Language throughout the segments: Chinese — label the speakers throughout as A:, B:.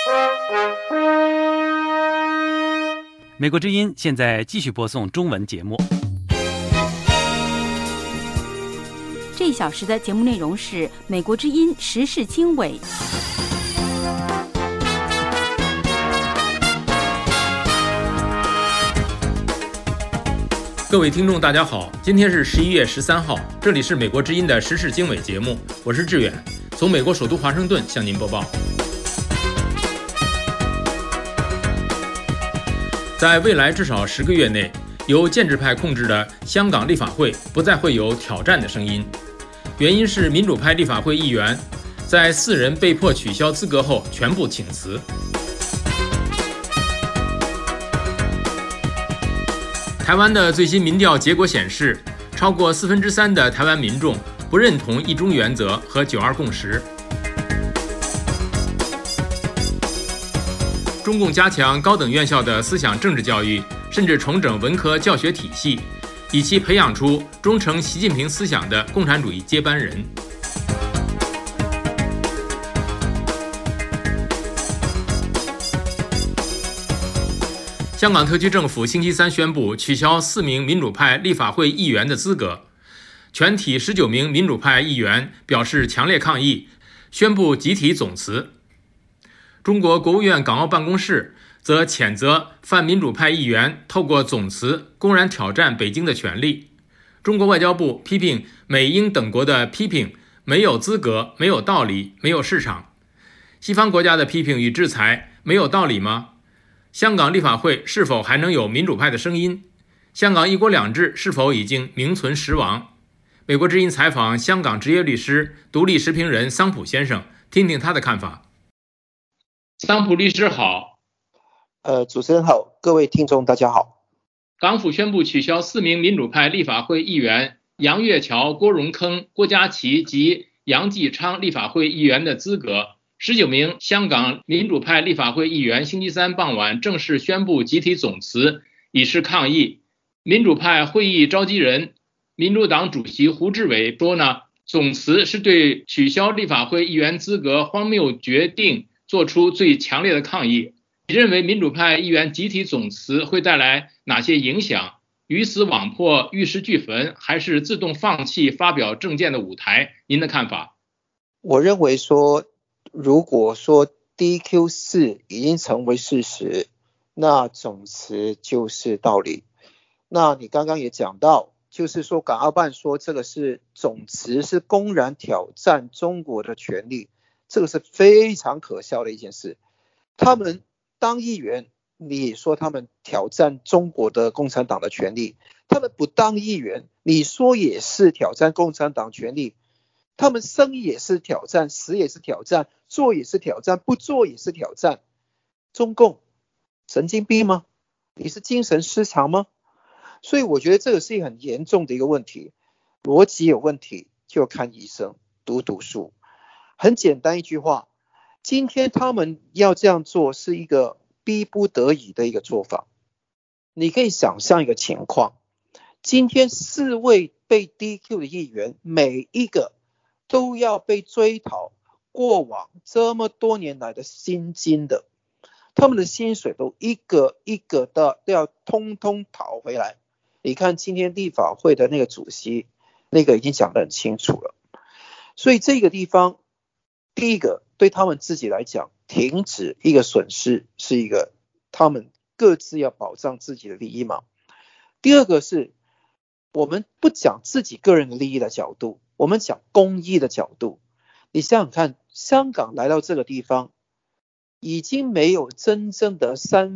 A: 美国之音现在继续播送中文节目。
B: 这一小时的节目内容是美国之音时事经纬。
C: 各位听众大家好，今天是11月13号，这里是美国之音的时事经纬节目，我是志远，从美国首都华盛顿向您播报。在未来至少10个月内，由建制派控制的香港立法会不再会有挑战的声音，原因是民主派立法会议员在4人被迫取消资格后全部请辞。台湾的最新民调结果显示，超过3/4的台湾民众不认同一中原则和9·2共识。中共加强高等院校的思想政治教育，甚至重整文科教学体系，以期培养出忠诚习近平思想的共产主义接班人。香港特区政府星期三宣布取消4名民主派立法会议员的资格，全体19名民主派议员表示强烈抗议，宣布集体总辞。中国国务院港澳办公室则谴责泛民主派议员透过总辞公然挑战北京的权利。中国外交部批评美英等国的批评没有资格、没有道理、没有市场。西方国家的批评与制裁没有道理吗？香港立法会是否还能有民主派的声音？香港一国两制是否已经名存实亡？美国之音采访香港职业律师、独立时评人桑普先生，听听他的看法。桑普律师好。
D: 主持人好，各位听众大家好。
C: 港府宣布取消4名民主派立法会议员杨岳桥、郭荣铿、郭家麒及杨继昌立法会议员的资格。19名香港民主派立法会议员星期三傍晚正式宣布集体总辞，以示抗议。民主派会议召集人、民主党主席胡志伟说呢，总辞是对取消立法会议员资格荒谬决定做出最强烈的抗议。你认为民主派议员集体总辞会带来哪些影响？鱼死网破、玉石俱焚，还是自动放弃发表政见的舞台？您的看法？
D: 我认为说，如果说 DQ4 已经成为事实，那总辞就是道理。那你刚刚也讲到，就是说港澳办说这个是总辞是公然挑战中国的权利，这个是非常可笑的一件事。他们当议员，你说他们挑战中国的共产党的权利，他们不当议员，你说也是挑战共产党权利。他们生也是挑战，死也是挑战，做也是挑战，不做也是挑战。中共神经病吗？你是精神失常吗？所以我觉得这个是一个很严重的一个问题，逻辑有问题就看医生，读书。很简单一句话，今天他们要这样做是一个逼不得已的一个做法。你可以想象一个情况，今天4位被 DQ 的议员，每一个都要被追讨过往这么多年来的薪金的，他们的薪水都一个一个的都要通通讨回来。你看今天立法会的那个主席，那个已经讲得很清楚了。所以这个地方，第一个对他们自己来讲，停止一个损失是一个他们各自要保障自己的利益嘛。第二个是我们不讲自己个人的利益的角度，我们讲公益的角度。你想想看，香港来到这个地方，已经没有真正的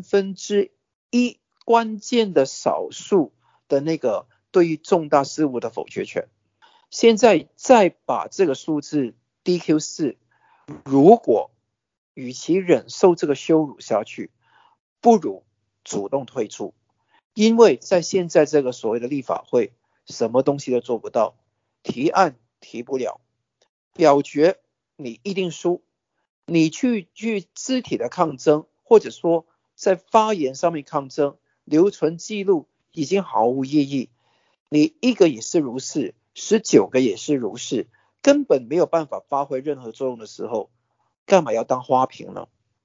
D: 1/3关键的少数的那个对于重大事务的否决权。现在再把这个数字 DQ4， 如果与其忍受这个羞辱下去，不如主动退出。因为在现在这个所谓的立法会，什么东西都做不到，提案提不了，表决你一定输，你去肢体的抗争，或者说在发言上面抗争，留存记录已经毫无意义。你一个也是如是，19个也是如是，根本没有办法发挥任何作用的时候，干嘛要当花瓶呢？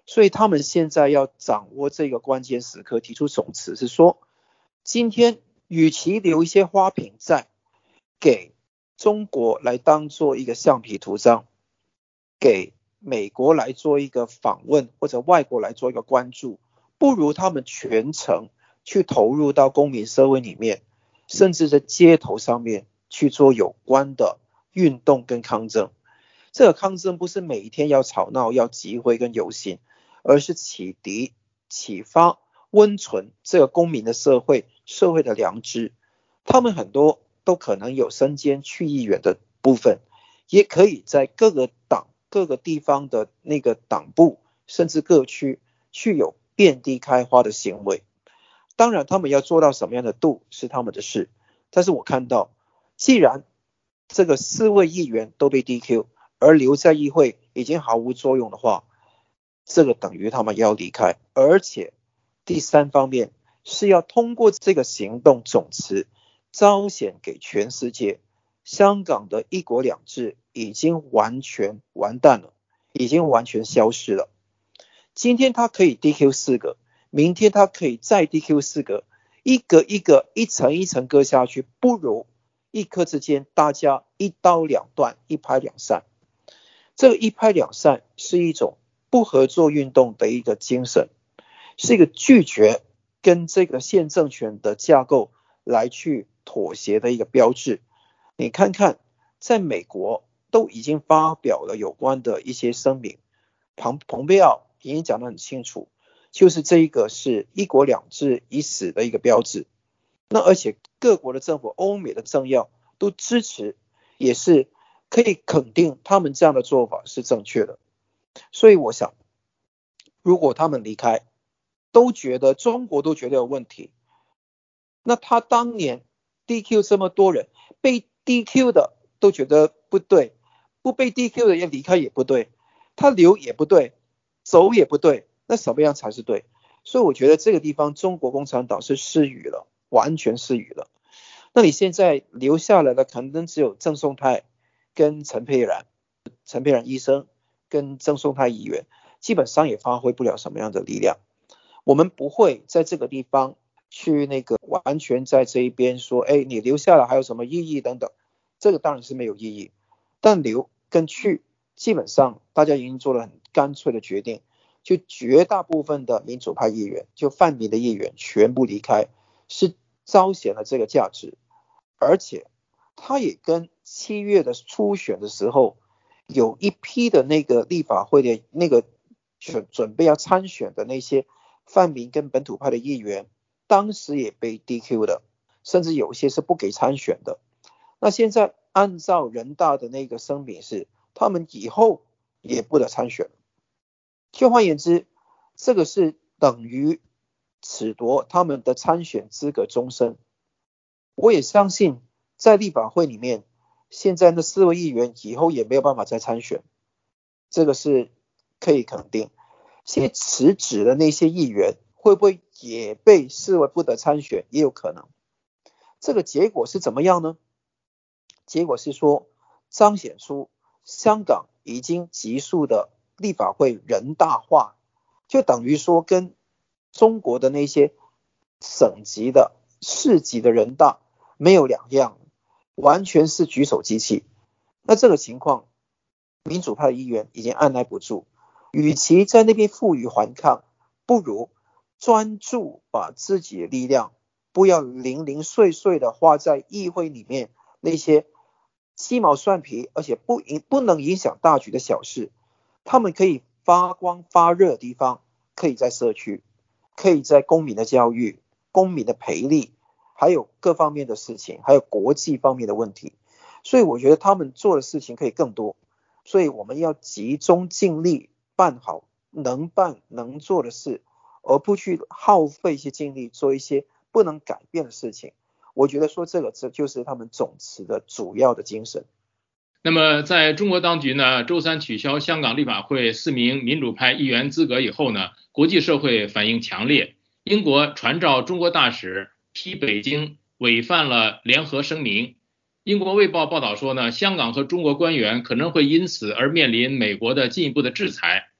D: 所以他们现在要掌握这个关键时刻，提出总辞是说，今天与其留一些花瓶在给中国来当做一个橡皮图章，给美国来做一个访问，或者外国来做一个关注，不如他们全程去投入到公民社会里面，甚至在街头上面去做有关的运动跟抗争。这个抗争不是每一天要吵闹、要集会跟游行，而是启迪、启发、温存这个公民的社会的良知。他们很多都可能有身兼区议员的部分，也可以在各个党、各个地方的那个党部，甚至各区去有遍地开花的行为。当然他们要做到什么样的度是他们的事，但是我看到既然这个4位议员都被 DQ， 而留在议会已经毫无作用的话，这个等于他们要离开。而且第三方面是要通过这个行动总辞彰显给全世界，香港的一国两制已经完全完蛋了，已经完全消失了。今天他可以 DQ 4个，明天他可以再 DQ 4个，一个一个一层一层割下去，不如一刻之间大家一刀两断，一拍两散。这个一拍两散是一种不合作运动的一个精神，是一个拒绝跟这个现政权的架构来去妥协的一个标志。你看看在美国都已经发表了有关的一些声明，蓬佩奥已经讲得很清楚，就是这一个是一国两制已死的一个标志。那而且各国的政府，欧美的政要都支持，也是可以肯定他们这样的做法是正确的。所以我想，如果他们离开，中国都觉得有问题，那他当年 DQ 这么多人，被 DQ 的都觉得不对，不被 DQ 的也离开也不对，他留也不对，走也不对，那什么样才是对？所以我觉得这个地方中国共产党是失语了，完全失语了。那你现在留下来的可能只有郑松泰跟陈佩然医生跟郑松泰议员，基本上也发挥不了什么样的力量。我们不会在这个地方去完全在这一边说，你留下来还有什么意义等等，这个当然是没有意义。但留跟去，基本上大家已经做了很干脆的决定，就绝大部分的民主派议员，就泛民的议员全部离开，是彰显了这个价值。而且他也跟7月的初选的时候，有一批的那个立法会的那个准备要参选的那些泛民跟本土派的议员，当时也被 DQ 的，甚至有些是不给参选的。那现在按照人大的那个声明是，他们以后也不得参选。就换言之，这个是等于褫夺他们的参选资格终身。我也相信在立法会里面，现在那4位议员以后也没有办法再参选，这个是可以肯定。现在辞职的那些议员会不会也被视为不得参选，也有可能。这个结果是怎么样呢？结果是说，彰显出香港已经急速的立法会人大化，就等于说跟中国的那些省级的市级的人大没有两样，完全是举手机器。那这个情况，民主派的议员已经按捺不住，与其在那边负隅顽抗，不如专注把自己的力量，不要零零碎碎的花在议会里面那些鸡毛蒜皮而且不能影响大局的小事。他们可以发光发热的地方，可以在社区，可以在公民的教育、公民的培力，还有各方面的事情，还有国际方面的问题。所以我觉得他们做的事情可以更多，所以我们要集中尽力办好能办能做的事，而不去耗费一些精力做一些不能改变的事情。我觉得说这就是他们总辞的主要的精神。
C: 那么在中国当局呢，周三取消香港立法会4名民主派议员资格以后呢，国际社会反应强烈。英国传召中国大使批北京违反了联合声明。英国卫报报道说呢，香港和中国官员可能会因此而面临美国的进一步的制裁。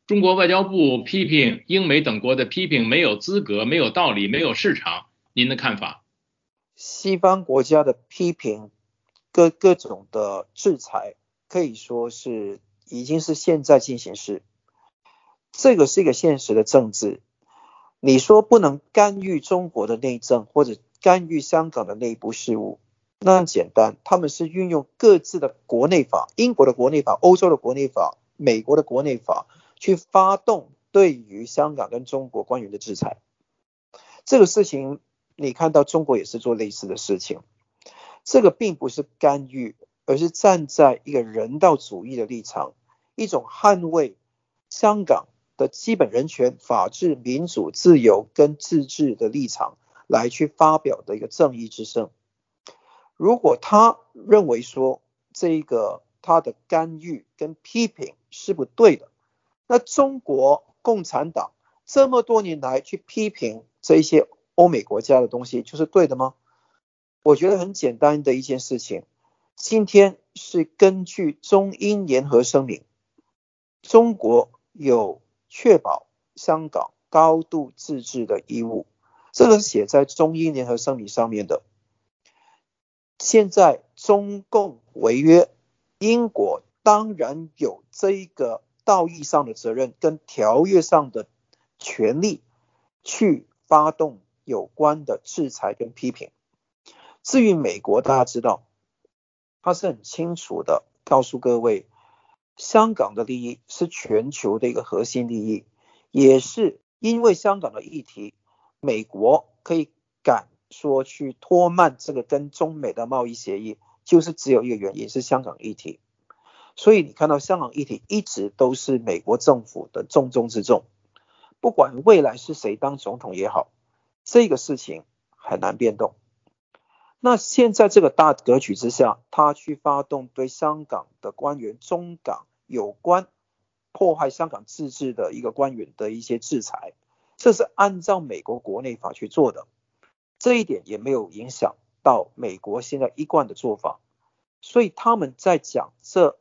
C: 中国外交部批评英美等国的批评没有资格、没有道理、没有市场，您的看法？
D: 西方国家的批评，各种的制裁，可以说是已经是现在进行时，这个是一个现实的政治。你说不能干预中国的内政或者干预香港的内部事务，那很简单，他们是运用各自的国内法，英国的国内法、欧洲的国内法、美国的国内法去发动对于香港跟中国官员的制裁。这个事情你看到中国也是做类似的事情，这个并不是干预，而是站在一个人道主义的立场，一种捍卫香港的基本人权、法治、民主、自由跟自治的立场来去发表的一个正义之声。如果他认为说这个他的干预跟批评是不对的，那中国共产党这么多年来去批评这些欧美国家的东西就是对的吗？我觉得很简单的一件事情，今天是根据中英联合声明，中国有确保香港高度自治的义务，这个是写在中英联合声明上面的。现在中共违约，英国当然有这一个道义上的责任跟条约上的权利去发动有关的制裁跟批评。至于美国，大家知道他是很清楚的告诉各位，香港的利益是全球的一个核心利益，也是因为香港的议题，美国可以敢说去拖慢这个跟中美的贸易协议，就是只有一个原因，是香港议题。所以你看到香港议题一直都是美国政府的重中之重，不管未来是谁当总统也好，这个事情很难变动。那现在这个大格局之下，他去发动对香港的官员、中港有关破坏香港自治的一个官员的一些制裁，这是按照美国国内法去做的，这一点也没有影响到美国现在一贯的做法。所以他们在讲这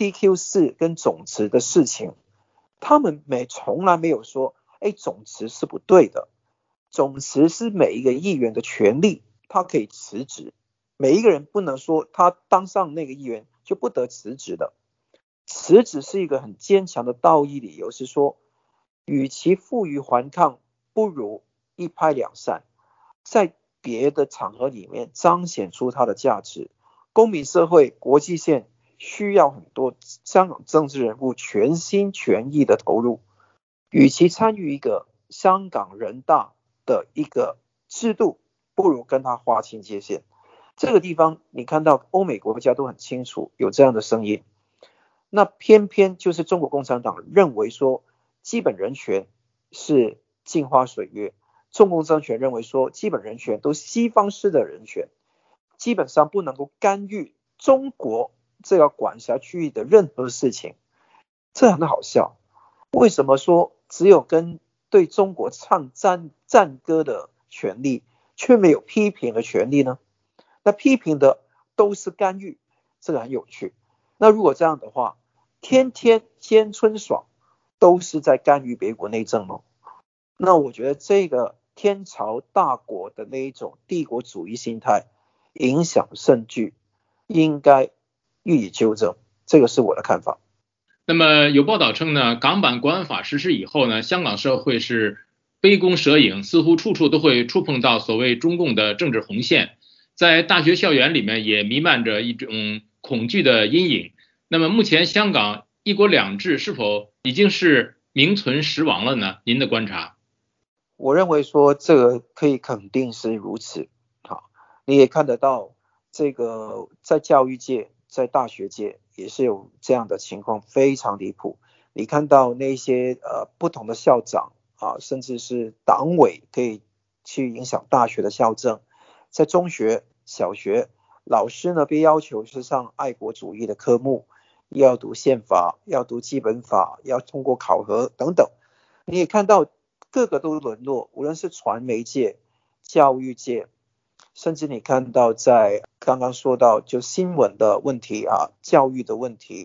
D: DQ4 跟总辞的事情，他们从来没有说总辞是不对的，总辞是每一个议员的权利，他可以辞职，每一个人不能说他当上那个议员就不得辞职的。辞职是一个很坚强的道义理由，是说与其负隅顽抗，不如一拍两散，在别的场合里面彰显出它的价值。公民社会国际线需要很多香港政治人物全心全意的投入，与其参与一个香港人大的一个制度，不如跟他划清界限。这个地方你看到欧美国家都很清楚有这样的声音，那偏偏就是中国共产党认为说基本人权是镜花水月，中共政权认为说基本人权都西方式的人权，基本上不能够干预中国这个管辖区域的任何事情。这很好笑，为什么说只有跟对中国唱赞歌的权利，却没有批评的权利呢？那批评的都是干预，这个很有趣。那如果这样的话，天天天春爽都是在干预别国内政吗？那我觉得这个天朝大国的那一种帝国主义心态影响甚巨，应该予以纠正，这个是我的看法。
C: 那么有报道称呢，港版国安法实施以后呢，香港社会是杯弓蛇影，似乎处处都会触碰到所谓中共的政治红线，在大学校园里面也弥漫着一种恐惧的阴影。那么目前香港一国两制是否已经是名存实亡了呢？您的观察？
D: 我认为说这个可以肯定是如此。好，你也看得到这个在教育界、在大学界也是有这样的情况，非常离谱。你看到那些不同的校长甚至是党委可以去影响大学的校政。在中学、小学，老师呢被要求是上爱国主义的科目，要读宪法，要读基本法，要通过考核等等。你也看到各个都沦落，无论是传媒界、教育界，甚至你看到在刚刚说到就新闻的问题教育的问题，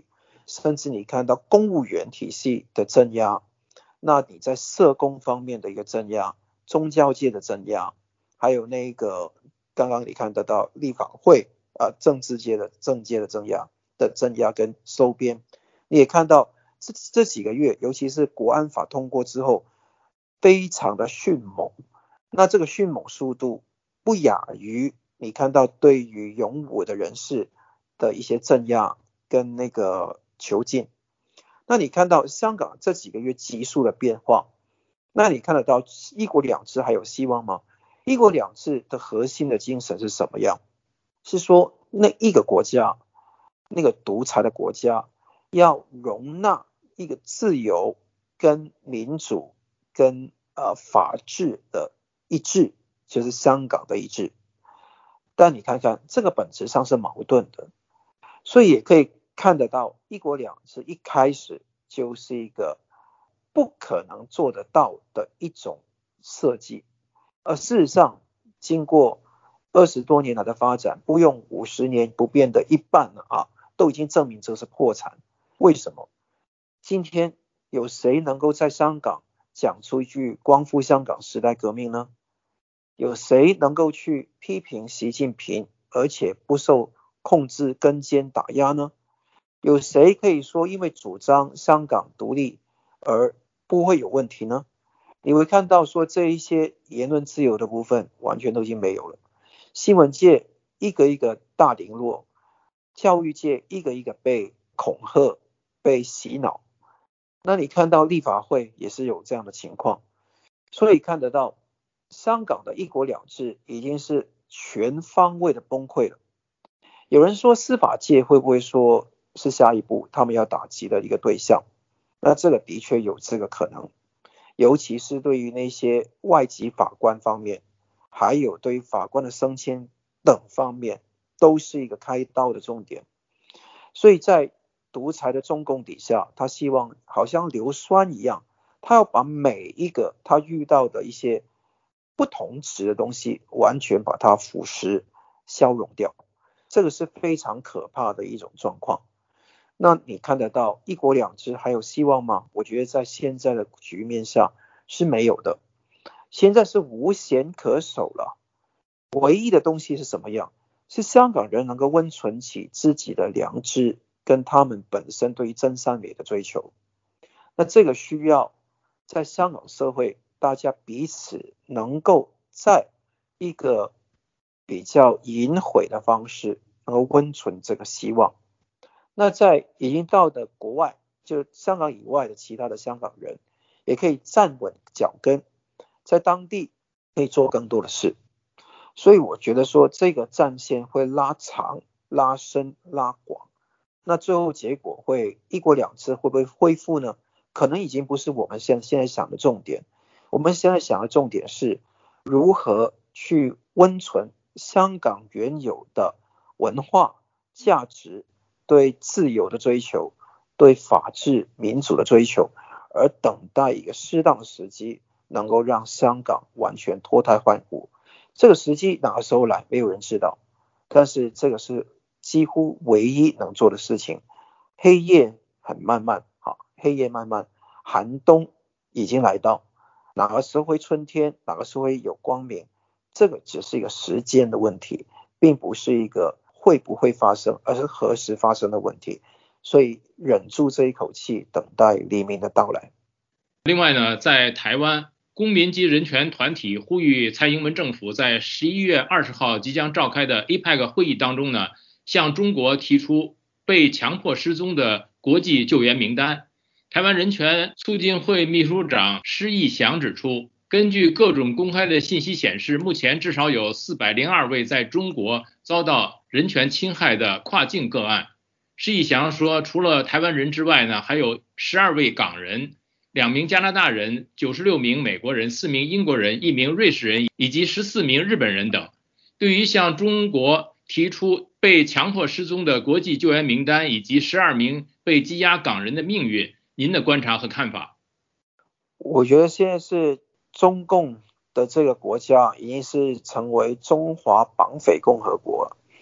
D: 甚至你看到公务员体系的镇压，那你在社工方面的一个镇压，宗教界的镇压，还有那个刚刚你看得到立法会政界的镇压跟收编，你也看到这几个月，尤其是国安法通过之后，非常的迅猛。那这个迅猛速度不亚于你看到对于勇武的人士的一些镇压跟那个囚禁。那你看到香港这几个月急速的变化，那你看得到一国两制还有希望吗？一国两制的核心的精神是什么样？是说那一个国家，那个独裁的国家要容纳一个自由跟民主跟法治的一致，就是香港的一致。但你看看这个本质上是矛盾的，所以也可以看得到一国两制一开始就是一个不可能做得到的一种设计，而事实上经过20多年来的发展，不用50年不变的一半都已经证明这是破产。为什么？今天有谁能够在香港讲出一句光复香港时代革命呢？有谁能够去批评习近平而且不受控制跟监打压呢？有谁可以说因为主张香港独立而不会有问题呢？你会看到说这一些言论自由的部分完全都已经没有了，新闻界一个一个大零落，教育界一个一个被恐吓被洗脑，那你看到立法会也是有这样的情况，所以看得到香港的一国两制已经是全方位的崩溃了。有人说司法界会不会说是下一步他们要打击的一个对象？那这个的确有这个可能，尤其是对于那些外籍法官方面，还有对于法官的升迁等方面，都是一个开刀的重点。所以在独裁的中共底下，他希望好像硫酸一样，他要把每一个他遇到的一些不同质的东西完全把它腐蚀消融掉，这个是非常可怕的一种状况。那你看得到一国两制还有希望吗？我觉得在现在的局面下是没有的，现在是无险可守了。唯一的东西是什么样？是香港人能够温存起自己的良知跟他们本身对于真善美的追求。那这个需要在香港社会大家彼此能够在一个比较隐晦的方式能够温存这个希望。那在已经到的国外，就香港以外的其他的香港人也可以站稳脚跟，在当地可以做更多的事。所以我觉得说这个战线会拉长拉深拉广，那最后结果会一国两制会不会恢复呢？可能已经不是我们现在想的重点。我们现在想的重点是如何去温存香港原有的文化价值，对自由的追求，对法治民主的追求，而等待一个适当的时机，能够让香港完全脱胎换骨。这个时机哪个时候来，没有人知道，但是这个是几乎唯一能做的事情。黑夜很漫漫，黑夜漫漫，寒冬已经来到，哪个时候会春天，哪个时候会有光明，这个只是一个时间的问题，并不是一个会不会发生，而是何时发生的问题。所以忍住这一口气，等待黎明的到来。
C: 另外呢，在台湾，公民及人权团体呼吁蔡英文政府在11月20号即将召开的 APEC 会议当中呢，向中国提出被强迫失踪的国际救援名单。台湾人权促进会秘书长施义祥指出，根据各种公开的信息显示，目前至少有402位在中国遭到人权侵害的跨境个案。施义祥说，除了台湾人之外呢，还有12位港人、2名加拿大人、96名美国人、4名英国人、1名瑞士人以及14名日本人等。对于向中国提出被强迫失踪的国际救援名单以及12名被羁押港人的命运，您的观察和看法？
D: 我觉得现在是中共的这个国家已经是成为中华绑匪共和国了。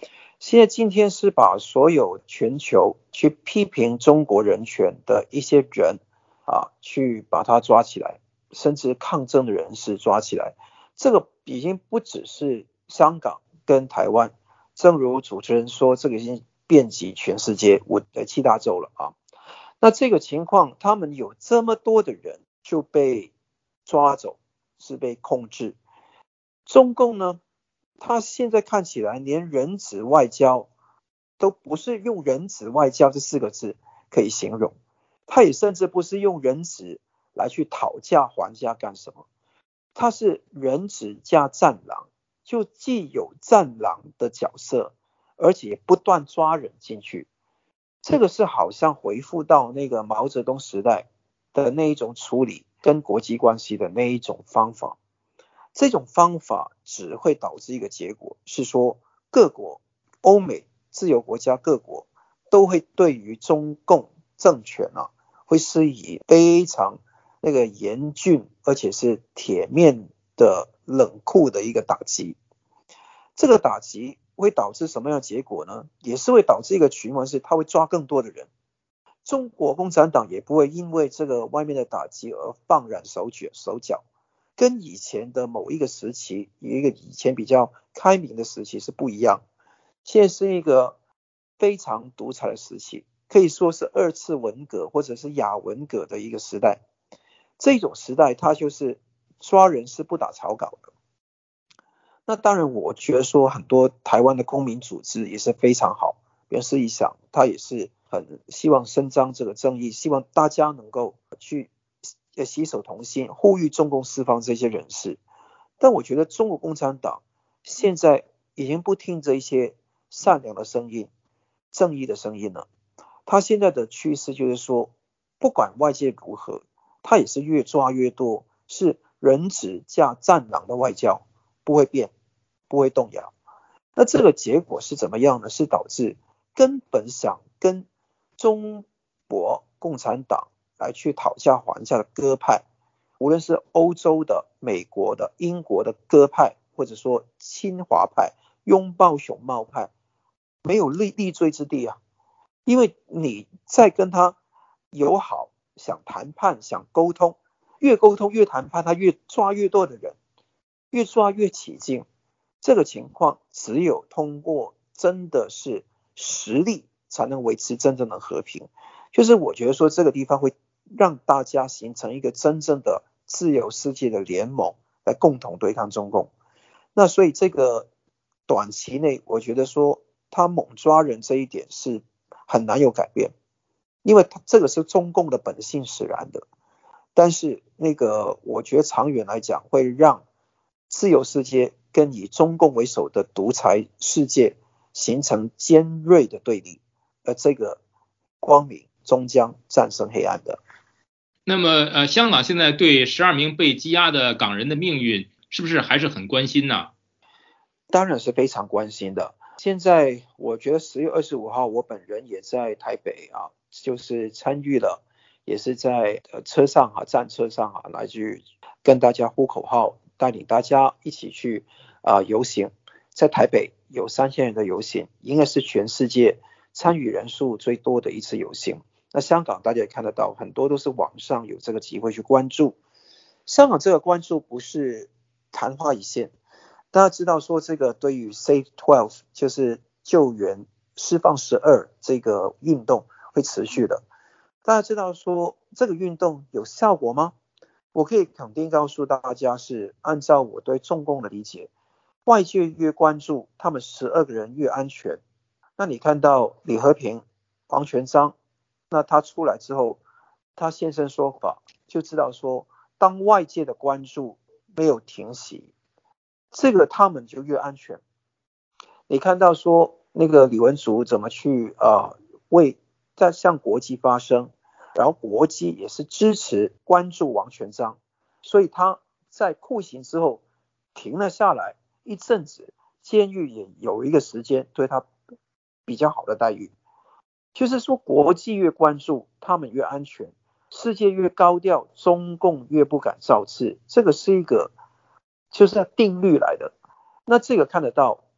D: 现在今天是把所有全球去批评中国人权的一些人去把他抓起来，甚至抗争的人士抓起来。这个已经不只是香港跟台湾，正如主持人说，这个已经遍及全世界7大洲了啊。那这个情况，他们有这么多的人就被抓走，是被控制。中共呢，他现在看起来连人质外交都不是用人质外交这4个字可以形容，他也甚至不是用人质来去讨价还价干什么，他是人质加战狼，就既有战狼的角色，而且不断抓人进去。这个是好像回复到那个毛泽东时代的那一种处理跟国际关系的那一种方法。这种方法只会导致一个结果，是说各国欧美自由国家各国都会对于中共政权会施以非常那个严峻而且是铁面的冷酷的一个打击。这个打击会导致什么样的结果呢？也是会导致一个循环，是他会抓更多的人。中国共产党也不会因为这个外面的打击而放软手脚，跟以前的某一个时期，有一个以前比较开明的时期是不一样。现在是一个非常独裁的时期，可以说是2次文革或者是亚文革的一个时代。这种时代它就是抓人是不打草稿的。那当然我觉得说很多台湾的公民组织也是非常好，比如施一翔他也是很希望伸张这个正义，希望大家能够去携手同心，呼吁中共释放这些人士。但我觉得中国共产党现在已经不听这一些善良的声音、正义的声音了。他现在的趋势就是说，不管外界如何，他也是越抓越多，是人质加战狼的外交，不会变，不会动摇。那这个结果是怎么样呢？是导致根本想跟中国共产党来去讨价还价的鸽派，无论是欧洲的、美国的、英国的鸽派，或者说亲华派、拥抱熊猫派，没有立锥之地啊。因为你在跟他友好、想谈判、想沟通，越沟通越谈判，他越抓越多的人，越抓越起劲。这个情况只有通过真的是实力才能维持真正的和平。就是我觉得说这个地方会让大家形成一个真正的自由世界的联盟，来共同对抗中共。那所以这个短期内我觉得说他猛抓人这一点是很难有改变，因为这个是中共的本性使然的。但是那个我觉得长远来讲会让自由世界跟以中共为首的独裁世界形成尖锐的对立，而这个光明终将战胜黑暗的。
C: 那么香港现在对12名被羁押的港人的命运是不是还是很关心呢？
D: 当然是非常关心的。现在我觉得10月25号我本人也在台北就是参与了，也是在车上战车上来去跟大家呼口号，带领大家一起去游行。在台北有3000人的游行，应该是全世界参与人数最多的一次游行。那香港大家也看得到，很多都是网上有这个机会去关注。香港这个关注不是昙花一现，大家知道说这个对于 Save 12就是救援释放12这个运动会持续的。大家知道说这个运动有效果吗？我可以肯定告诉大家，是按照我对中共的理解，外界越关注他们12个人越安全。那你看到李和平、王全璋，那他出来之后他现身说法，就知道说当外界的关注没有停息，这个他们就越安全。你看到说那个李文竹怎么去为在向国际发声，然后国际也是支持关注王全璋，所以他在酷刑之后停了下来一阵子，监狱也有一个时间对他比较好的待遇。就是说国际越关注他们越安全，世界越高调中共越不敢造次，这个是一个就是定律来的。那这个看得到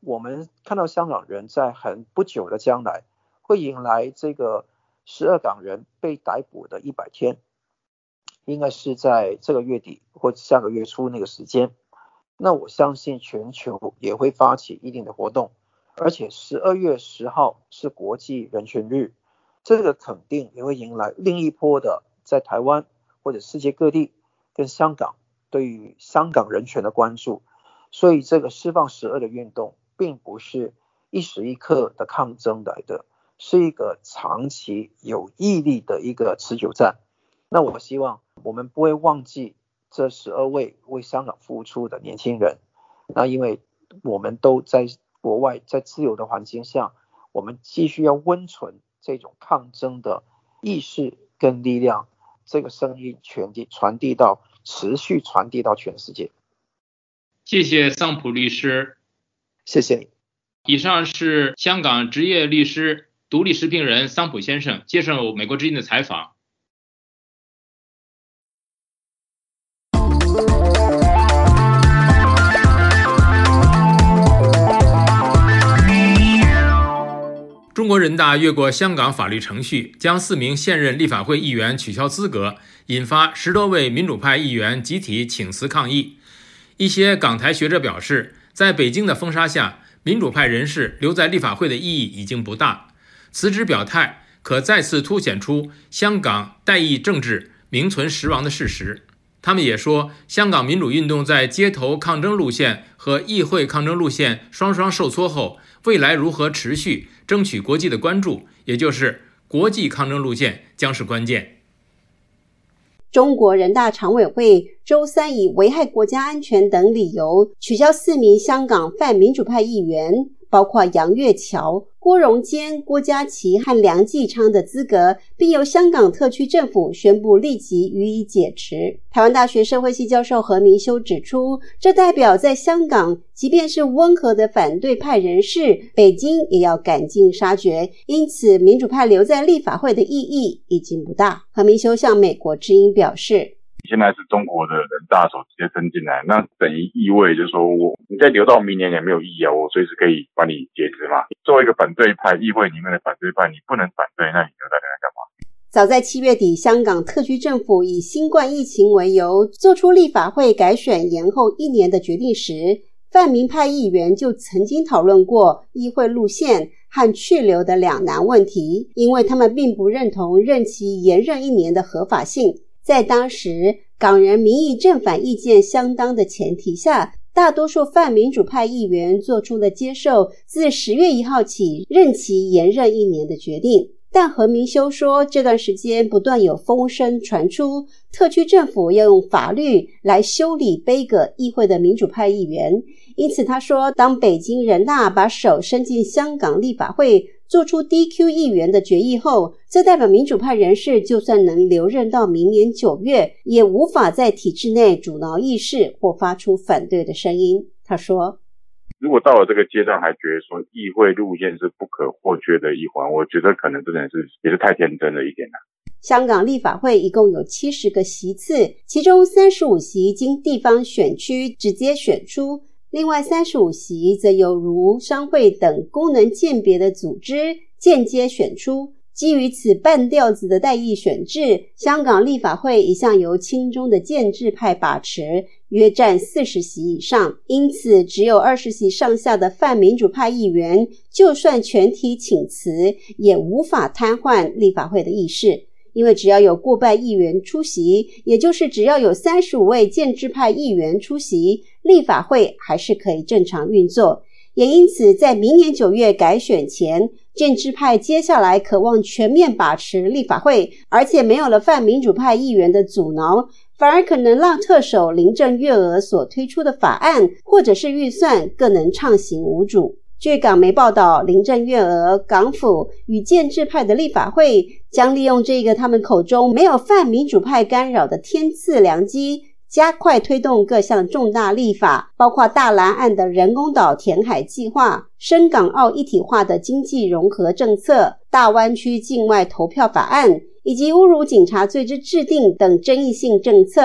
D: 我们看到香港人在很不久的将来会迎来这个12港人被逮捕的100天，应该是在这个月底或下个月初那个时间。那我相信全球也会发起一定的活动，而且12月10号是国际人权日，这个肯定也会迎来另一波的在台湾或者世界各地跟香港对于香港人权的关注。所以这个释放12的运动并不是一时一刻的抗争来的，是一个长期有毅力的一个持久战。那我希望我们不会忘记这12位为香港付出的年轻人，那因为我们都在国外，在自由的环境下，我们继续要温存这种抗争的意识跟力量，这个声音持续传递到全世界。
C: 谢谢桑普律师。
D: 谢谢你。
C: 以上是香港职业律师、独立时评人桑普先生接受美国之音的采访。中国人大越过香港法律程序，将4名现任立法会议员取消资格，引发10多位民主派议员集体请辞抗议。一些港台学者表示，在北京的封杀下，民主派人士留在立法会的意义已经不大，辞职表态可再次凸显出香港代议政治名存实亡的事实。他们也说，香港民主运动在街头抗争路线和议会抗争路线双双受挫后，未来如何持续争取国际的关注，也就是国际抗争路线将是关键。
E: 中国人大常委会周三以危害国家安全等理由取消4名香港泛民主派议员，包括杨岳桥、郭荣坚、郭家麒和梁继昌的资格，并由香港特区政府宣布立即予以解职。台湾大学社会系教授何明修指出，这代表在香港，即便是温和的反对派人士，北京也要赶尽杀绝，因此民主派留在立法会的意义已经不大。何明修向美国之音表示，
F: 现在是中国的人大手直接伸进来，那等于意味就是说你再留到明年也没有意义啊，我随时可以把你解职嘛。作为一个反对派，议会里面的反对派，你不能反对，那你留在那干嘛？
E: 早在7月底，香港特区政府以新冠疫情为由，做出立法会改选延后1年的决定时，泛民派议员就曾经讨论过议会路线和去留的两难问题，因为他们并不认同任期延任1年的合法性。在当时港人民意正反意见相当的前提下，大多数泛民主派议员做出了接受自10月1号起任期延任1年的决定。但何明修说，这段时间不断有风声传出，特区政府要用法律来修理杯葛议会的民主派议员。因此他说，当北京人大把手伸进香港立法会做出 DQ 议员的决议后，这代表民主派人士就算能留任到明年9月，也无法在体制内阻挠议事或发出反对的声音。他说，
F: 如果到了这个阶段还觉得说议会路线是不可或缺的一环，我觉得可能真的也是太天真了一点了。
E: 香港立法会一共有70个席次，其中35席经地方选区直接选出，另外35席则由如商会等功能鉴别的组织间接选出。基于此半吊子的代议选制，香港立法会一向由亲中的建制派把持，约占40席以上，因此只有20席上下的泛民主派议员，就算全体请辞，也无法瘫痪立法会的议事。因为只要有过半议员出席，也就是只要有35位建制派议员出席，立法会还是可以正常运作。也因此，在明年9月改选前，建制派接下来渴望全面把持立法会，而且没有了泛民主派议员的阻挠，反而可能让特首林郑月娥所推出的法案或者是预算更能畅行无阻。据港媒报道，林郑月娥、港府与建制派的立法会将利用这个他们口中没有泛民主派干扰的天赐良机，加快推动各项重大立法，包括大蓝岸的人工岛填海计划、深港澳一体化的经济融合政策、大湾区境外投票法案，以及侮辱警察罪之制定等争议性政策。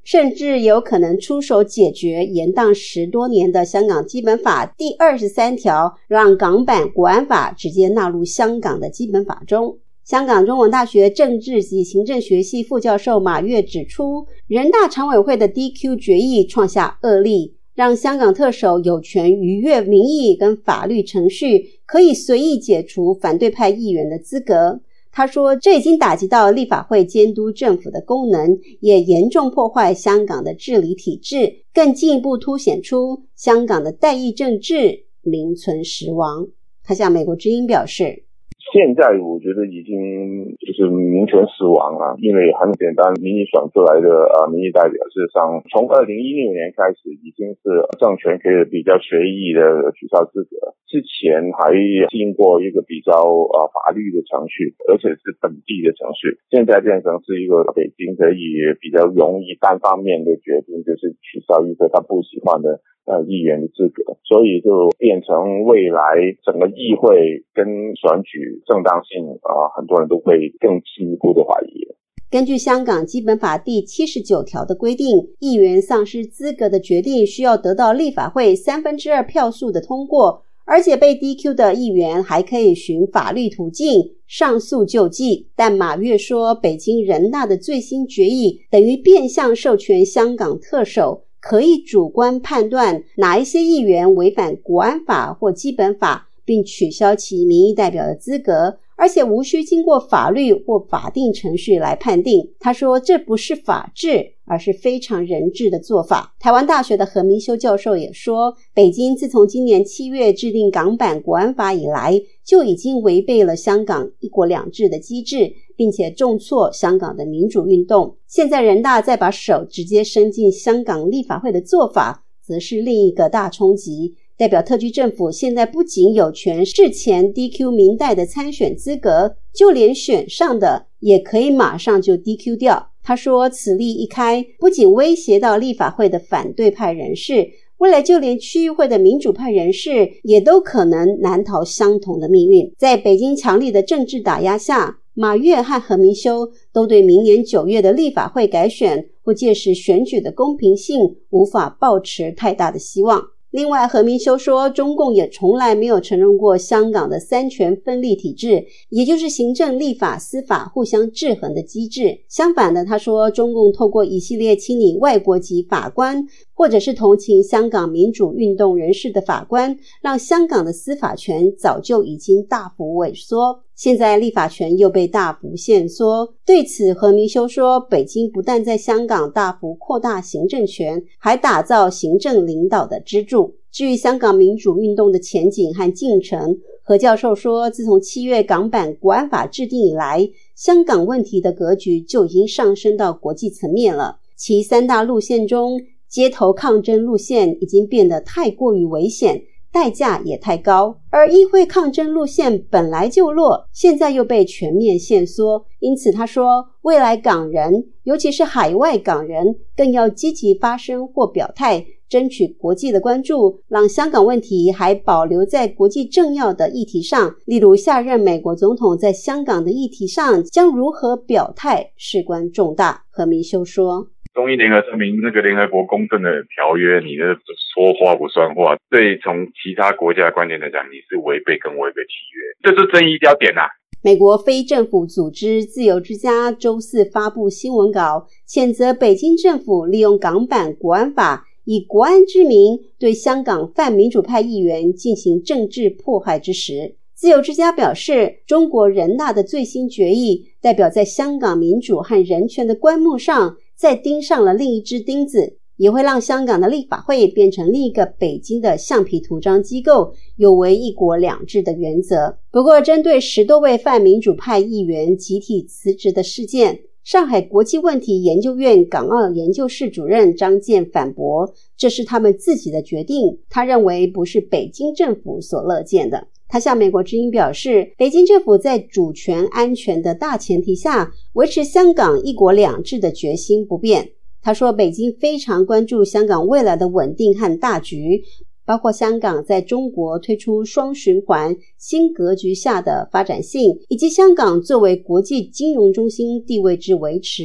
E: 甚至有可能出手解决延宕10多年的香港基本法第23条，让港版国安法直接纳入香港的基本法中。香港中文大学政治及行政学系副教授马跃指出，人大常委会的 DQ 决议创下恶例，让香港特首有权逾越民意跟法律程序，可以随意解除反对派议员的资格。他说，这已经打击到立法会监督政府的功能，也严重破坏香港的治理体制，更进一步凸显出香港的代议政治名存实亡。他向美国之音表示，
G: 现在我觉得已经就是名存实亡了，因为很简单，民意选出来的民意代表，事实上从2016年开始已经是政权可以比较随意的取消资格，之前还经过一个比较法律的程序，而且是本地的程序，现在变成是一个北京可以比较容易单方面的决定，就是取消一个他不喜欢的议员的资格，所以就变成未来整个议会跟选举正当性很多人都会更进一步的怀疑。
E: 根据香港基本法第79条的规定，议员丧失资格的决定需要得到立法会2/3票数的通过，而且被 DQ 的议员还可以循法律途径上诉救济。但马跃说，北京人大的最新决议等于变相授权香港特首可以主观判断哪一些议员违反国安法或基本法，并取消其民意代表的资格，而且无需经过法律或法定程序来判定。他说，这不是法治，而是非常人治的做法。台湾大学的何明修教授也说，北京自从今年7月制定港版国安法以来，就已经违背了香港一国两制的机制，并且重挫香港的民主运动。现在人大再把手直接伸进香港立法会的做法，则是另一个大冲击，代表特区政府现在不仅有权事前 DQ 民代的参选资格，就连选上的也可以马上就 DQ 掉。他说，此例一开，不仅威胁到立法会的反对派人士，未来就连区议会的民主派人士也都可能难逃相同的命运。在北京强力的政治打压下，马跃和何明修都对明年9月的立法会改选或届时选举的公平性无法抱持太大的希望。另外，何明修说，中共也从来没有承认过香港的三权分立体制，也就是行政、立法、司法互相制衡的机制。相反的，他说，中共透过一系列清理外国籍法官，或者是同情香港民主运动人士的法官，让香港的司法权早就已经大幅萎缩，现在立法权又被大幅限缩。对此，何明修说，北京不但在香港大幅扩大行政权，还打造行政领导的支柱。至于香港民主运动的前景和进程，何教授说，自从7月港版国安法制定以来，香港问题的格局就已经上升到国际层面了。其3大路线中，街头抗争路线已经变得太过于危险，代价也太高，而议会抗争路线本来就弱，现在又被全面限缩。因此他说，未来港人，尤其是海外港人，更要积极发声或表态，争取国际的关注，让香港问题还保留在国际重要的议题上，例如下任美国总统在香港的议题上将如何表态，事关重大。何明修说，
F: 中英联合声明那个联合国公证的条约，你的说话不算话，对从其他国家的观点来讲，你是违背跟违背契约，这是争议焦点啊。
E: 美国非政府组织自由之家周四发布新闻稿，谴责北京政府利用港版国安法，以国安之名对香港泛民主派议员进行政治迫害之时。自由之家表示，中国人大的最新决议代表在香港民主和人权的棺木上再钉上了另一只钉子，也会让香港的立法会变成另一个北京的橡皮图章机构，有违一国两制的原则。不过，针对10多位泛民主派议员集体辞职的事件，上海国际问题研究院港澳研究室主任张健反驳，这是他们自己的决定，他认为不是北京政府所乐见的。他向美国之音表示，北京政府在主权安全的大前提下，维持香港一国两制的决心不变。他说，北京非常关注香港未来的稳定和大局，包括香港在中国推出双循环新格局下的发展性，以及香港作为国际金融中心地位之维持。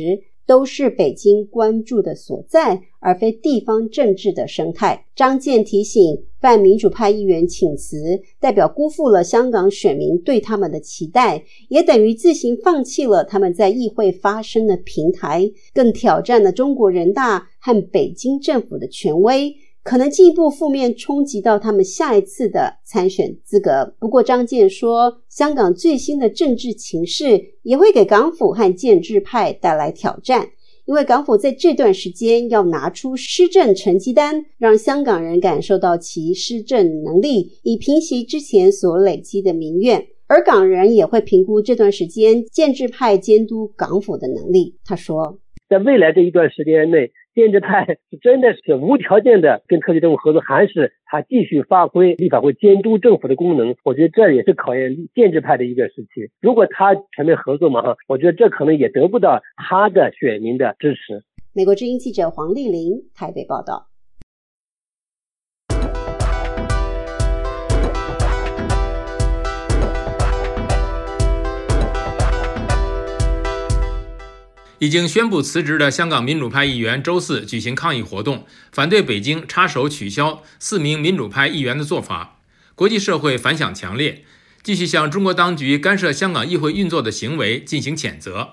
E: 都是北京关注的所在，而非地方政治的生态。张健提醒，泛民主派议员请辞，代表辜负了香港选民对他们的期待，也等于自行放弃了他们在议会发声的平台，更挑战了中国人大和北京政府的权威，可能进一步负面冲击到他们下一次的参选资格。不过张健说，香港最新的政治情势也会给港府和建制派带来挑战，因为港府在这段时间要拿出施政成绩单，让香港人感受到其施政能力，以平息之前所累积的民怨。而港人也会评估这段时间建制派监督港府的能力。他说，
H: 在未来这一段时间内，建制派是真的是无条件的跟特区政府合作，还是他继续发挥立法会监督政府的功能，我觉得这也是考验建制派的一个时期。如果他全面合作嘛，我觉得这可能也得不到他的选民的支持。
E: 美国之音记者黄丽玲台北报道。
C: 已经宣布辞职的香港民主派议员周四举行抗议活动，反对北京插手取消4名民主派议员的做法。国际社会反响强烈，继续向中国当局干涉香港议会运作的行为进行谴责。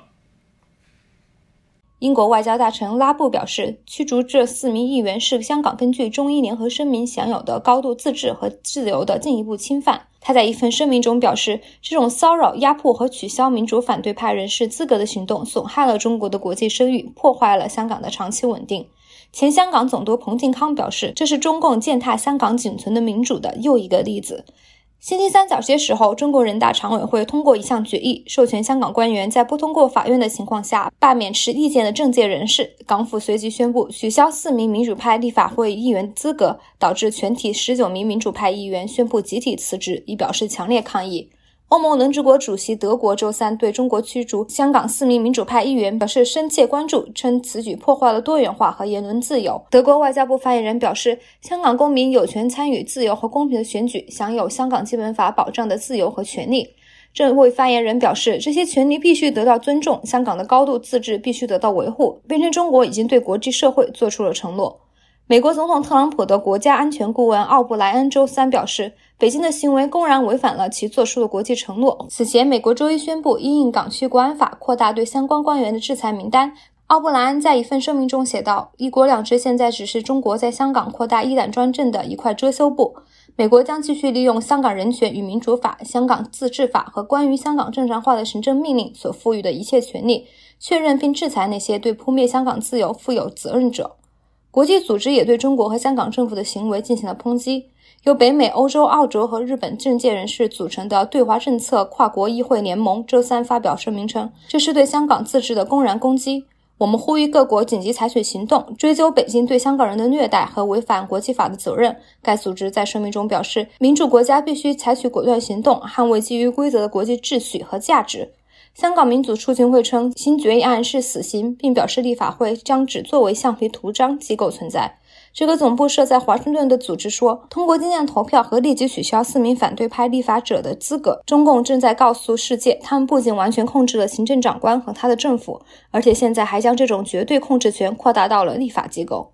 I: 英国外交大臣拉布表示，驱逐这4名议员是香港根据中英联合声明享有的高度自治和自由的进一步侵犯。他在一份声明中表示，这种骚扰、压迫和取消民主反对派人士资格的行动损害了中国的国际声誉，破坏了香港的长期稳定。前香港总督彭定康表示，这是中共践踏香港仅存的民主的又一个例子。星期三早些时候，中国人大常委会通过一项决议，授权香港官员在不通过法院的情况下罢免持意见的政界人士。港府随即宣布取消4名民主派立法会议员资格，导致全体19名民主派议员宣布集体辞职，以表示强烈抗议。欧盟轮值国主席德国周三对中国驱逐香港4名民主派议员表示深切关注，称此举破坏了多元化和言论自由。德国外交部发言人表示，香港公民有权参与自由和公平的选举，享有香港基本法保障的自由和权利。这位发言人表示，这些权利必须得到尊重，香港的高度自治必须得到维护，并称中国已经对国际社会做出了承诺。美国总统特朗普的国家安全顾问奥布莱恩周三表示，北京的行为公然违反了其做出的国际承诺。此前，美国周一宣布因应港区国安法扩大对相关官员的制裁名单。奥布莱恩在一份声明中写道，一国两制现在只是中国在香港扩大一党专政的一块遮羞布。美国将继续利用香港人权与民主法、香港自治法和关于香港正常化的行政命令所赋予的一切权利，确认并制裁那些对扑灭香港自由负有责任者。国际组织也对中国和香港政府的行为进行了抨击。由北美、欧洲、澳洲和日本政界人士组成的对华政策跨国议会联盟周三发表声明称，这是对香港自治的公然攻击。我们呼吁各国紧急采取行动，追究北京对香港人的虐待和违反国际法的责任。该组织在声明中表示，民主国家必须采取果断行动，捍卫基于规则的国际秩序和价值。香港民主促进会称新决议案是死刑，并表示立法会将只作为橡皮图章机构存在。这个总部设在华盛顿的组织说，通过精酿投票和立即取消4名反对派立法者的资格，中共正在告诉世界，他们不仅完全控制了行政长官和他的政府，而且现在还将这种绝对控制权扩大到了立法机构。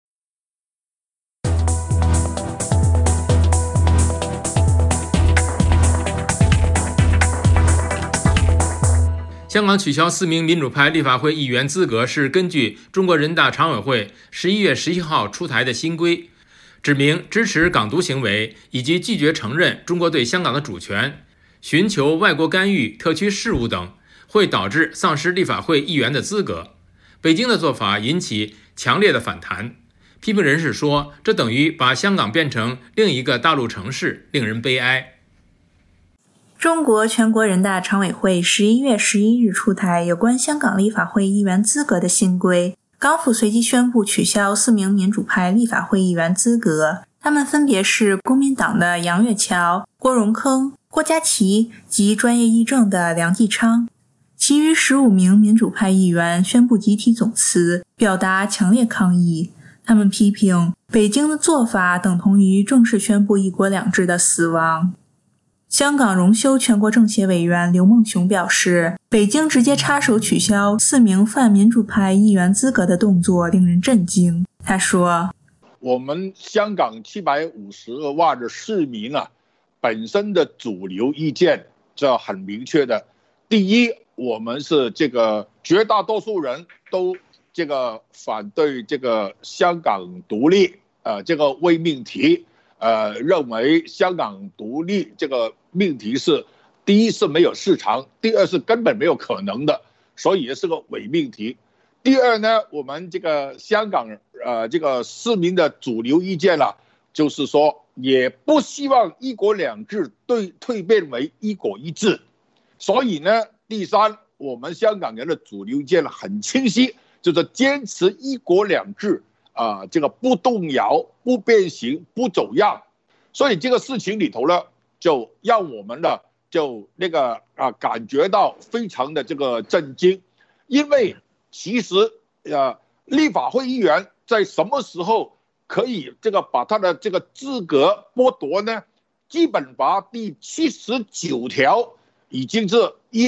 C: 香港取消4名民主派立法会议员资格是根据中国人大常委会11月11号出台的新规，指明支持港独行为以及拒绝承认中国对香港的主权、寻求外国干预特区事务等，会导致丧失立法会议员的资格。北京的做法引起强烈的反弹，批评人士说，这等于把香港变成另一个大陆城市，令人悲哀。
J: 中国全国人大常委会11月11日出台有关香港立法会议员资格的新规，港府随即宣布取消4名民主派立法会议员资格，他们分别是公民党的杨岳桥、郭荣铿、郭家麒及专业议政的梁继昌。其余15名民主派议员宣布集体总辞，表达强烈抗议。他们批评北京的做法等同于正式宣布一国两制的死亡。 香港荣休全国政协委员刘梦熊表示，北京直接插手取消4名泛民主派议员资格的动作令人震惊。他说，
K: 我们香港752万的市民啊，本身的主流意见这很明确的。第一，我们是这个绝大多数人都这个反对这个香港独立这个为命题，认为香港独立这个命题是第一是没有市场，第二是根本没有可能的，所以也是个伪命题。第二呢，我们这个香港这个市民的主流意见了，就是说也不希望一国两制蜕变为一国一制。所以呢，第三，我们香港人的主流意见很清晰，就是坚持一国两制这个不动摇、不变形、不走样。所以这个事情里头呢，就让我们呢就那个感觉到非常的这个震惊，因为其实立法会议员在什么时候可以这个把他的这个资格剥夺呢？基本法第79条已经是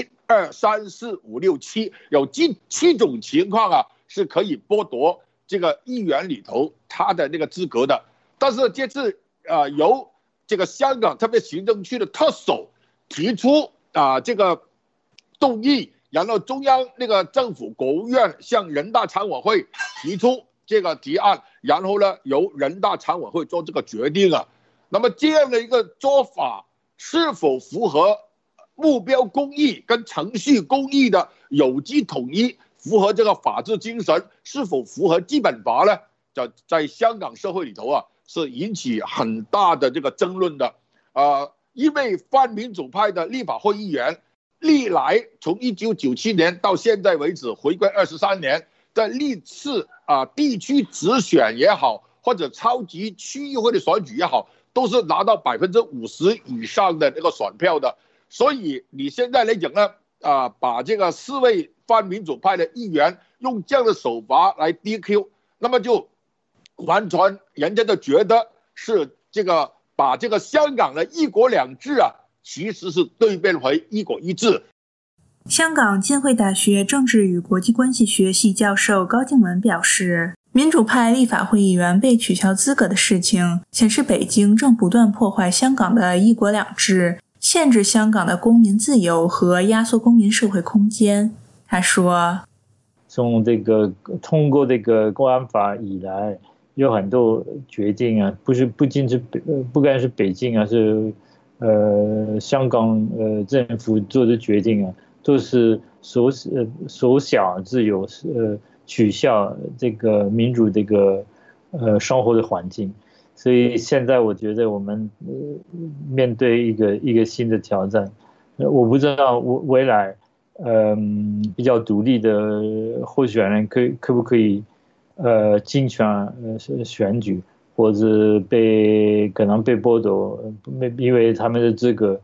K: 1、2、3、4、5、6、7有7种情况是可以剥夺这个议员里头他的那个资格的。但是这次由这个香港特别行政区的特首提出这个动议，然后中央那个政府国务院向人大常委会提出这个提案，然后呢由人大常委会做这个决定那么这样的一个做法是否符合目标公义跟程序公义的有机统一，符合这个法治精神，是否符合基本法呢？在香港社会里头是引起很大的这个争论的。因为泛民主派的立法会议员历来从1997年到现在为止，回归23年，在历次地区直选也好，或者超级区议会的选举也好，都是拿到50%以上的那个选票的。所以你现在来讲呢，把这个4位泛民主派的议员用这样的手法来 DQ， 那么就完全人家就觉得是这个把这个香港的一国两制其实是蜕变为一国一制。
J: 香港浸会大学政治与国际关系学系教授高静文表示，民主派立法会议员被取消资格的事情，显示北京正不断破坏香港的一国两制，限制香港的公民自由和压缩公民社会空间。他说，
L: 从通过这个国安法以来，有很多决定不单是北京是香港政府做的决定都是缩小自由，取消这个民主这个生活的环境。所以现在我觉得我们面对一个新的挑战。我不知道未来比较独立的候选人可不可以竞选选举，或者可能被剥夺，因为他们的资格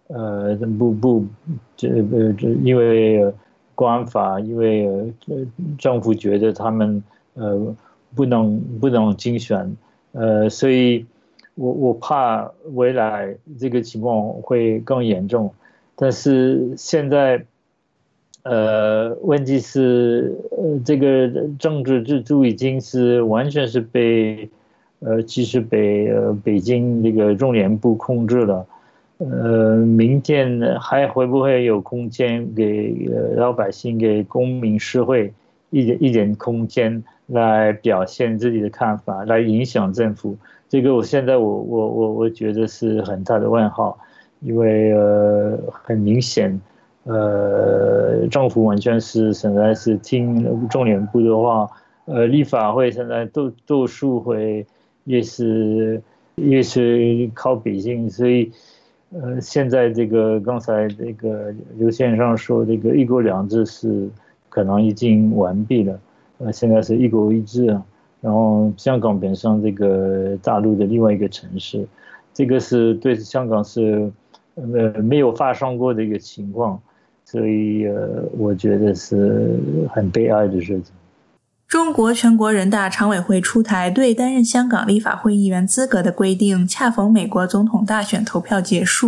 L: 因为国安法，因为政府觉得他们不能竞选，所以我怕未来这个情况会更严重。但是现在问题是这个政治制度已经是完全是其实被北京这个中联部控制了。明天还会不会有空间给老百姓、给公民社会一点空间来表现自己的看法，来影响政府？这个现在我觉得是很大的问号，因为很明显，政府完全是现在是听中联部的话，立法会现在多数会也是靠北京，所以现在这个刚才这个刘先生说这个一国两制是可能已经完毕了，现在是一国一制，然后香港本身这个大陆的另外一个城市，这个是对香港是没有发生过的一个情况，所以我觉得是很悲哀的事情。
J: 中国全国人大常委会出台对担任香港立法会议员资格的规定，恰逢美国总统大选投票结束，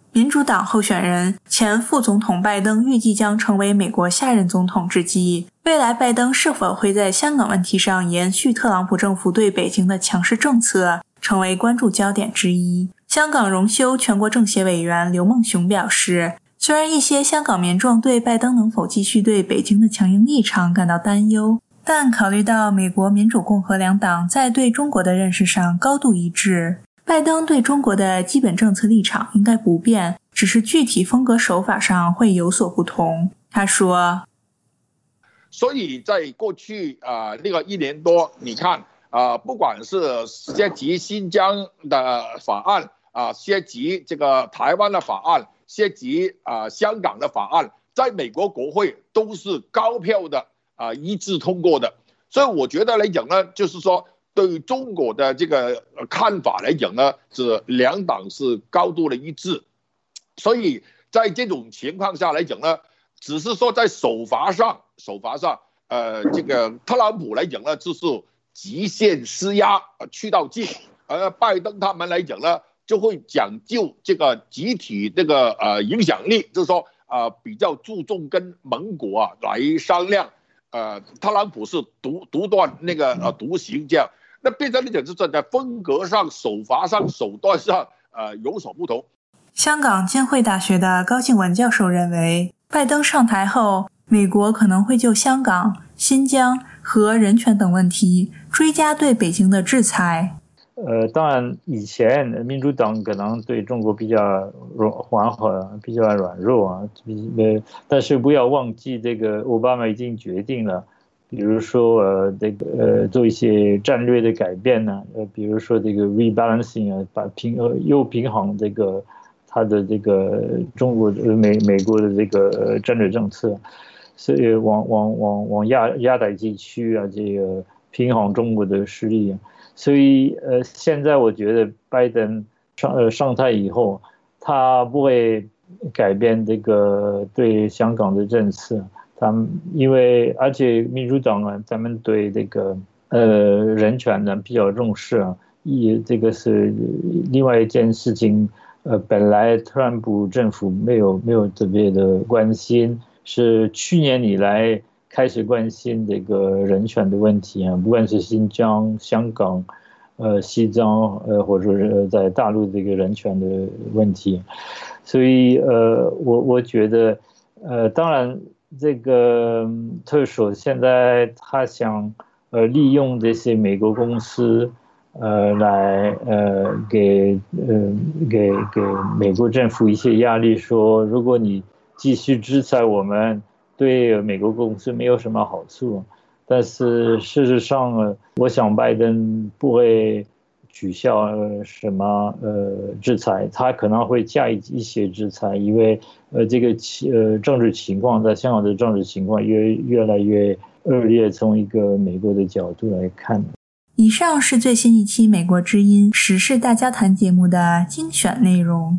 J: 民主党候选人前副总统拜登预计将成为美国下任总统之际，未来拜登是否会在香港问题上延续特朗普政府对北京的强势政策，成为关注焦点之一。香港荣休全国政协委员刘梦熊表示，虽然一些香港民众对拜登能否继续对北京的强硬立场感到担忧，但考虑到美国民主共和两党在对中国的认识上高度一致，拜登对中国的基本政策立场应该不变，只是具体风格手法上会有所不同。他说，
K: 所以在过去那个1年多，你看不管是涉及新疆的法案涉及这个台湾的法案，涉及香港的法案，在美国国会都是高票的一致通过的。所以我觉得来讲呢，就是说对于中国的这个看法来讲呢，是两党是高度的一致。所以在这种情况下来讲呢，只是说在手法上这个特朗普来讲呢，就是极限施压去到尽，而拜登他们来讲呢，就会讲究这个集体这个影响力，就是说比较注重跟盟国来商量。特朗普是独断那个独行这样，那变成来讲就是在风格上、手法上、手段上有所不同。
J: 香港浸会大学的高静文教授认为，拜登上台后，美国可能会就香港、新疆和人权等问题追加对北京的制裁。
L: 当然以前民主党可能对中国比较缓和，比较软弱但是不要忘记这个奥巴马已经决定了，比如说做一些战略的改变呢，比如说这个 rebalancing 把又平衡这个他的这个中国美国的这个战略政策，所以往亚太地区这个平衡中国的实力。所以现在我觉得拜登上台以后，他不会改变这个对香港的政策。他们而且民主党他们对这个人权呢比较重视这个是另外一件事情。本来特朗普政府没有特别的关心，是去年以来开始关心这个人权的问题不管是新疆、香港、西藏或者是在大陆这个人权的问题。所以我觉得当然这个特首现在他想利用这些美国公司来给美国政府一些压力，说如果你继续制裁我们，对美国公司没有什么好处。但是事实上我想拜登不会取消什么制裁，他可能会加一些制裁，因为这个政治情况在香港的政治情况越来越恶劣，从一个美国的角度来看。
J: 以上是最新一期美国之音时事大家谈节目的精选内容。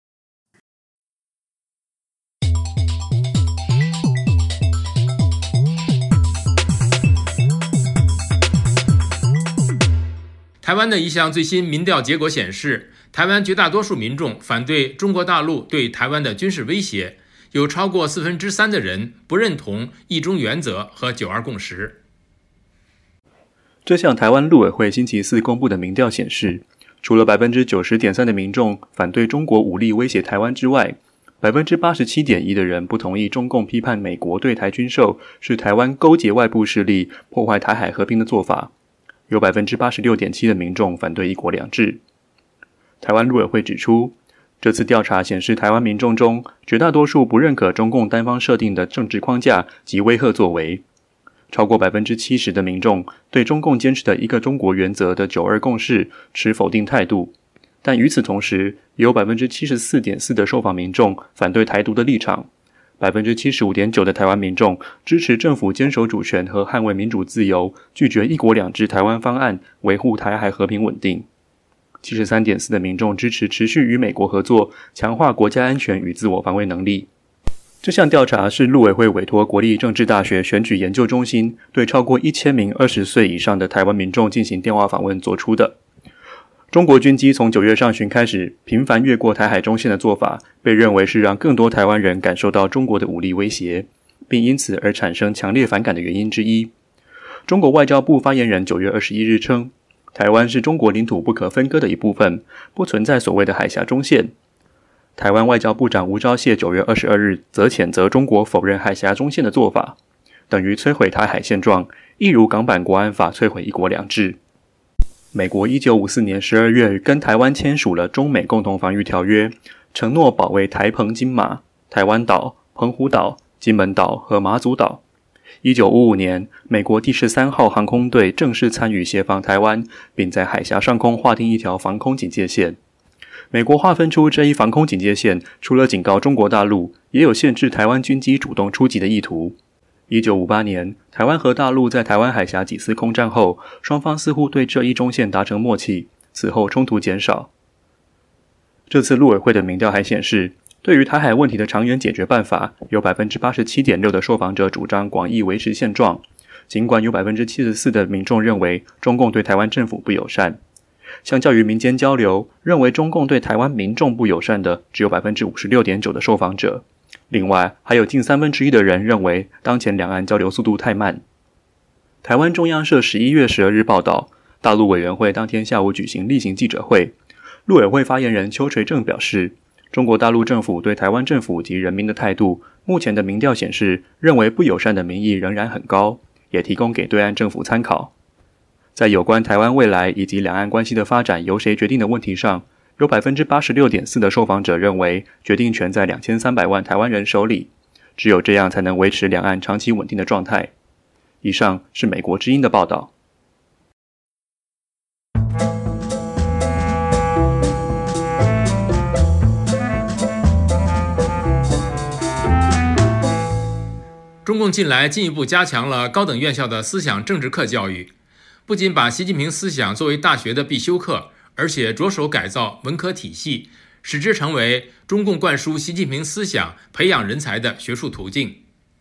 C: 台湾的一项最新民调结果显示，台湾绝大多数民众反对中国大陆对台湾的军事威胁，有超过3%的人不认同一中原则和9·2共识。
M: 这项台湾陆委会星期四公布的民调显示，除了 90.3% 的民众反对中国武力威胁台湾之外， 87.1% 的人不同意中共批判美国对台军售是台湾勾结外部势力破坏台海和平的做法，有 86.7% 的民众反对一国两制。台湾陆委会指出，这次调查显示台湾民众中绝大多数不认可中共单方设定的政治框架及威吓作为，超过 70% 的民众对中共坚持的一个中国原则的9·2共识持否定态度，但与此同时，也有 74.4% 的受访民众反对台独的立场， 75.9% 的台湾民众支持政府坚守主权和捍卫民主自由，拒绝一国两制台湾方案，维护台海和平稳定。73.4% 的民众支持持续与美国合作，强化国家安全与自我防卫能力。这项调查是陆委会委托国立政治大学选举研究中心对超过1000名20岁以上的台湾民众进行电话访问做出的。 中国军机从9月上旬开始频繁越过台海中线的做法，被认为是让更多台湾人感受到中国的武力威胁，并因此而产生强烈反感的原因之一。中国外交部发言人9月21日称，台湾是中国领土不可分割的一部分，不存在所谓的海峡中线。台湾外交部长吴钊燮9月22日则谴责中国否认海峡中线的做法，等于摧毁台海现状，一如港版国安法摧毁一国两制。美国1954年12月跟台湾签署了中美共同防御条约，承诺保卫台澎金马、台湾岛、澎湖岛、金门岛和马祖岛。1955年，美国第13号航空队正式参与协防台湾，并在海峡上空划定一条防空警戒线。美国划分出这一防空警戒线，除了警告中国大陆，也有限制台湾军机主动出击的意图。1958年，台湾和大陆在台湾海峡几次空战后，双方似乎对这一中线达成默契，此后冲突减少。这次陆委会的民调还显示，对于台海问题的长远解决办法，有 87.6% 的受访者主张广义维持现状，尽管有 74% 的民众认为中共对台湾政府不友善。相较于民间交流，认为中共对台湾民众不友善的只有 56.9% 的受访者。另外，还有近1/3的人认为当前两岸交流速度太慢。台湾中央社11月12日报道，大陆委员会当天下午举行例行记者会，陆委会发言人邱垂正表示，中国大陆政府对台湾政府及人民的态度，目前的民调显示，认为不友善的民意仍然很高，也提供给对岸政府参考。在有关台湾未来以及两岸关系的发展由谁决定的问题上，有 86.4% 的受访者认为决定权在2300万台湾人手里，只有这样才能维持两岸长期稳定的状态。以上是美国之音的报道。
C: 中共近来进一步加强了高等院校的思想政治课教育，不仅把习近平思想作为大学的必修课，而且着手改造文科体系，使之成为中共灌输习近平思想、培养人才的学术途径。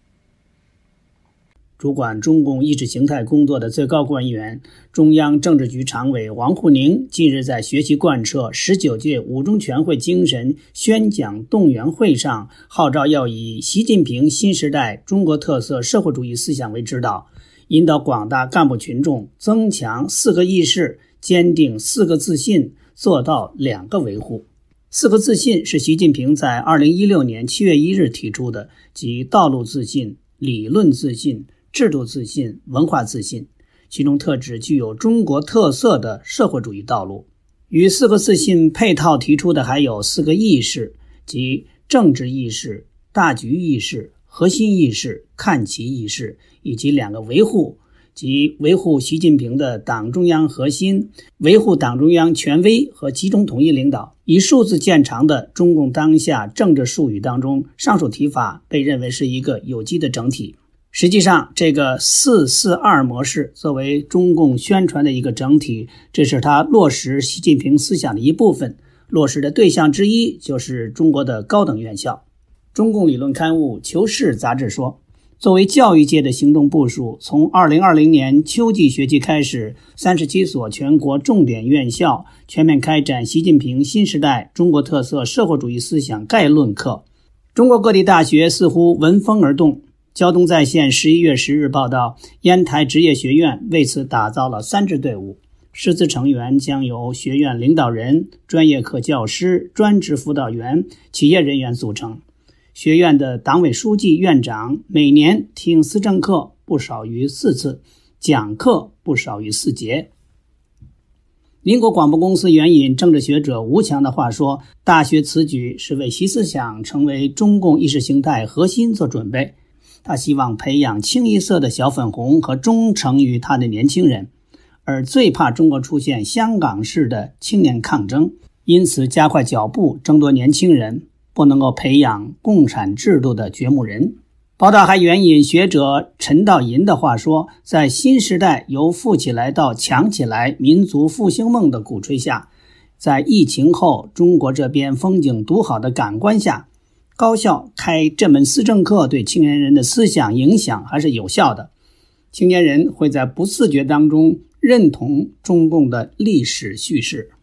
N: 主管中共意识形态工作的最高官员、中央政治局常委王沪宁近日在学习贯彻19届五中全会精神宣讲动员会上号召，要以习近平新时代中国特色社会主义思想为指导，引导广大干部群众增强4个意识，坚定4个自信，做到2个维护。4个自信是习近平在2016年7月1日提出的，即道路自信、理论自信、制度自信、文化自信，其中特指具有中国特色的社会主义道路。与4个自信配套提出的还有4个意识，即政治意识、大局意识、核心意识、看齐意识，以及2个维护，即维护习近平的党中央核心，维护党中央权威和集中统一领导。以数字见长的中共当下政治术语当中，上述提法被认为是一个有机的整体。实际上，这个442模式作为中共宣传的一个整体，这是他落实习近平思想的一部分，落实的对象之一就是中国的高等院校。中共理论刊物《求是》杂志说，作为教育界的行动部署，从2020年秋季学期开始，37所全国重点院校全面开展习近平新时代中国特色社会主义思想概论课。中国各地大学似乎闻风而动。交通在线11月10日报道，烟台职业学院为此打造了3支队伍，师资成员将由学院领导人、专业课教师、专职辅导员、企业人员组成。学院的党委书记、院长每年听思政课不少于4次，讲课不少于4节。民国广播公司援引政治学者吴强的话说，大学此举是为习思想成为中共意识形态核心做准备。他希望培养清一色的小粉红和忠诚于他的年轻人，而最怕中国出现香港式的青年抗争，因此加快脚步争夺年轻人，不能够培养共产制度的掘墓人。报道还援引学者陈道银的话说，在新时代由富起来到强起来民族复兴梦的鼓吹下，在疫情后中国这边风景独好的感官下，高校开这门思政课对青年人的思想影响还是有效的。青年人会在不自觉当中认同中共的历史叙事。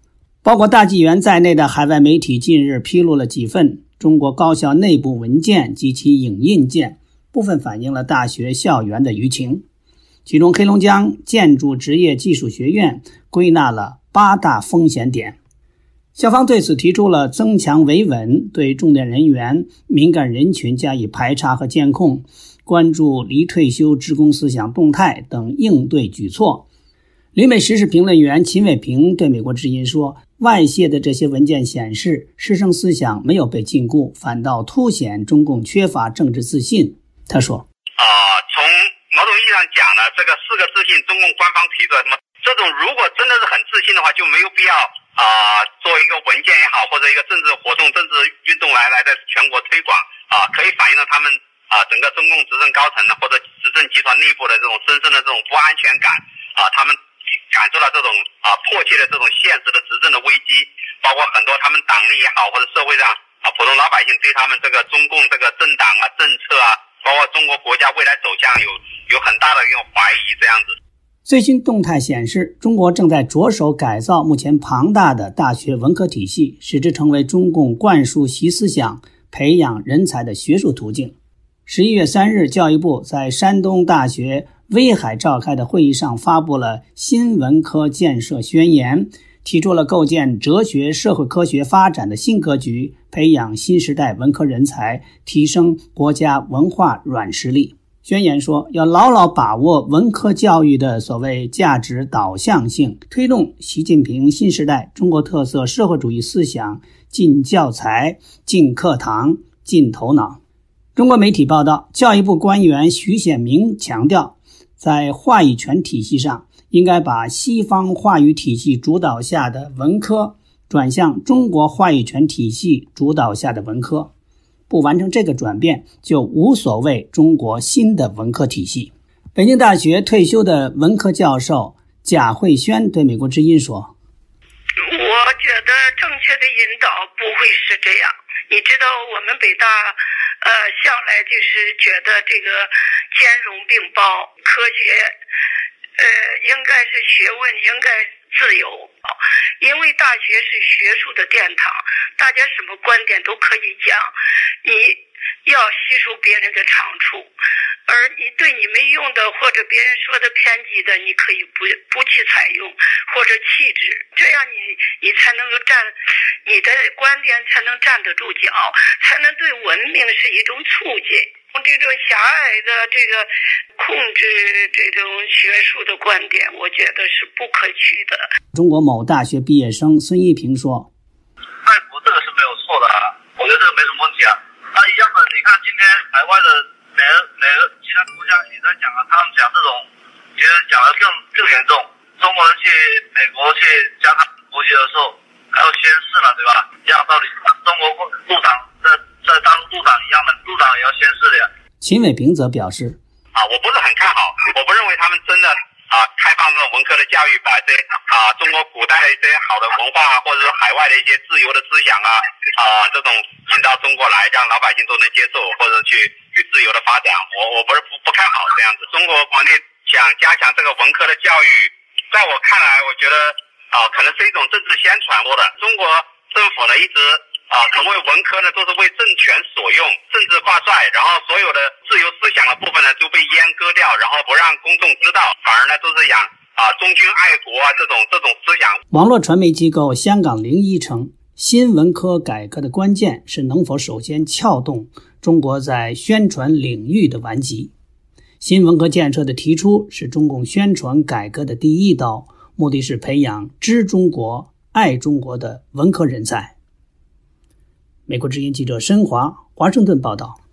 N: 包括大纪元在内的海外媒体近日披露了几份中国高校内部文件及其影印件，部分反映了大学校园的舆情。其中黑龙江建筑职业技术学院归纳了8大风险点。校方对此提出了增强维稳、对重点人员、敏感人群加以排查和监控、关注离退休职工思想动态等应对举措。旅美时事评论员秦伟平对美国之音说，外泄的这些文件显示，师生思想没有被禁锢，反倒凸显中共缺乏政治自信。他说
O: 从某种意义上讲呢，这个4个自信中共官方提出来什么，这种如果真的是很自信的话，就没有必要做一个文件也好，或者一个政治活动、政治运动来在全国推广可以反映了他们整个中共执政高层呢，或者执政集团内部的这种深深的这种不安全感他们感受到这种迫切的这种现实的执政的危机，包括很多他们党内也好，或者社会上普通老百姓对他们这个中共这个政党政策包括中国国家未来走向有很大的一种怀疑这样子。
N: 最新动态显示，中国正在着手改造目前庞大的大学文科体系，使之成为中共灌输习思想、培养人才的学术途径。11月3日，教育部在山东大学威海召开的会议上发布了新文科建设宣言，提出了构建哲学社会科学发展的新格局，培养新时代文科人才，提升国家文化软实力。宣言说，要牢牢把握文科教育的所谓价值导向性，推动习近平新时代中国特色社会主义思想进教材、进课堂、进头脑。中国媒体报道，教育部官员徐显明强调，在话语权体系上，应该把西方话语体系主导下的文科转向中国话语权体系主导下的文科。不完成这个转变，就无所谓中国新的文科体系。北京大学退休的文科教授贾慧轩对美国之音说，
P: 我觉得正确的引导不会是这样。你知道我们北大向来就是觉得这个兼容并包，科学应该是学问，应该自由，因为大学是学术的殿堂，大家什么观点都可以讲，你要吸收别人的长处，而你对你没用的或者别人说的偏激的，你可以不去采用或者弃之，这样你才能够你的观点才能站得住脚，才能对文明是一种促进。这种狭隘的这个控制这种学术的观点，我觉得是不可取的。
N: 中国某大学毕业生孙一平说，
Q: 爱国这个是没有错的我觉得这个没什么问题那一样的，你看今天海外的哪个其他国家也在讲他们讲这种其实讲的更严重，中国人去美国去加他国籍的时候还要宣誓嘛，对吧？一样道理，中国入党在大陆入党一样的，入党也要宣誓的呀。
N: 秦伟平则表示
O: 我不是很看好，我不认为他们真的开放这种文科的教育，把这中国古代的一些好的文化或者是海外的一些自由的思想这种引到中国来，让老百姓都能接受，或者去自由的发展。我不看好这样子。中国国内想加强这个文科的教育，在我看来，我觉得可能是一种政治宣传过的。中国政府呢一直成为文科呢都是为政权所用，政治挂帅，然后所有的自由思想的部分呢就被阉割掉，然后不让公众知道，反而呢都是养忠君爱国这种思想。
N: 网络传媒机构香港01称，新文科改革的关键是能否首先撬动中国在宣传领域的顽疾。新文科建设的提出是中共宣传改革的第一刀，目的是培养知中国、爱中国的文科人才。美国之音记者申华，华盛顿报道。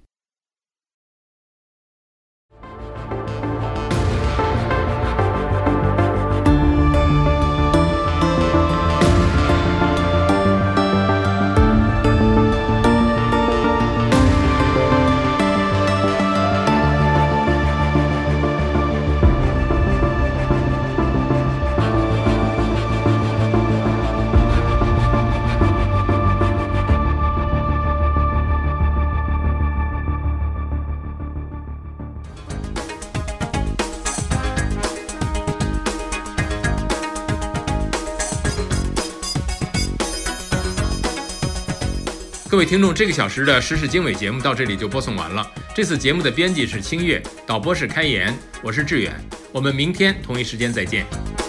C: 各位听众，这个小时的时事经纬节目到这里就播送完了。这次节目的编辑是清月，导播是开言，我是志远。我们明天同一时间再见。